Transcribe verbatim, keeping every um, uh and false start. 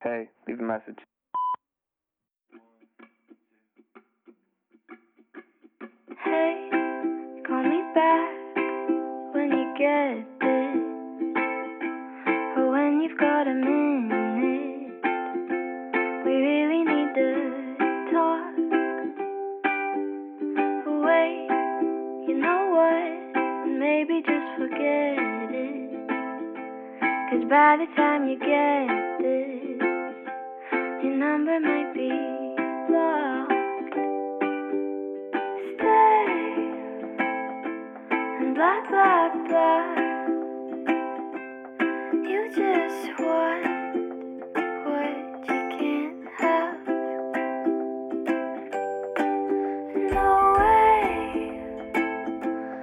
Hey, leave a message. Hey, call me back when you get this, or when you've got a minute. We really need to talk. Wait, you know what? Maybe just forget it. Cause by the time you get this, your number might be blocked. Stay and blah blah blah.